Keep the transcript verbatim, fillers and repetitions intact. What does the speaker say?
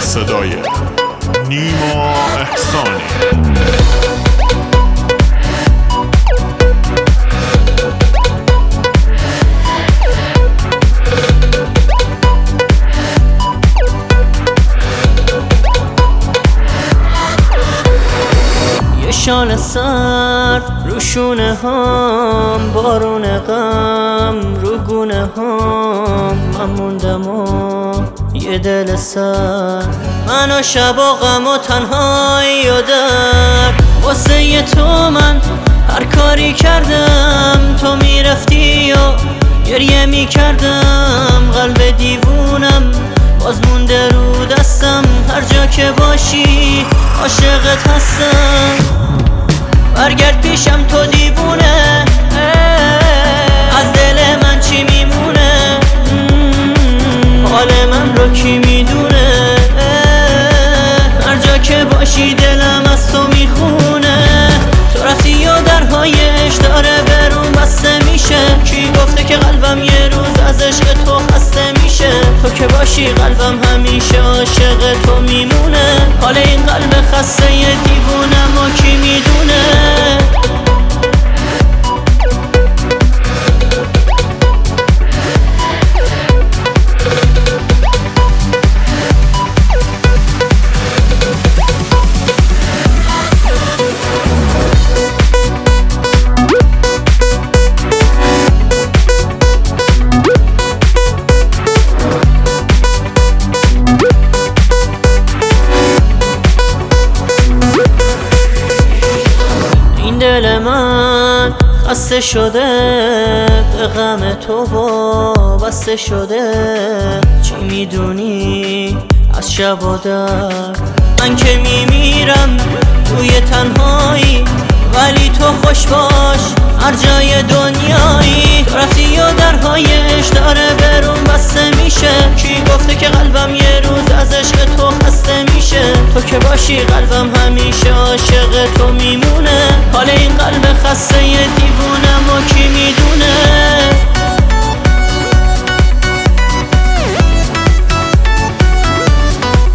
صدای نیما احسانی. شال سرد رو شونه هام، بارون غم رو گونه هام. من موندم و یه دل سرد، من و شب و غم و تنهایی و درد. واسه تو من هر کاری کردم، تو میرفتی و گریه میکردم. قلب دیوونم باز مونده رو دستم، هر جا که باشی عاشقت هستم. برگرد پیشم تو دیوونه، از دل من چی میمونه؟ حال من رو کی میدونه؟ هر جا که باشی دلم از تو میخونه. تو رفتی و درهایش داره برون بسته میشه. کی گفته که قلبم یه روز از عشق تو خسته میشه؟ تو که باشی قلبم همیشه عاشق تو میمونه. حال این قلب خسته یه دیوونم و کی میدونه؟ دل من خسته شده، به غم تو وابسته شده. چی میدونی از شب و درد؟ من که میمیرم توی تنهایی، ولی تو خوش باش هر جای دنیایی. تو رفتی و درهایش داره برون بسته میشه. کی گفته که قلبم یه روز از عشق تو خسته میشه؟ تو که باشی قلبم همیشه عاشق تو میمونه. حال این قلب خسته یه دیوونه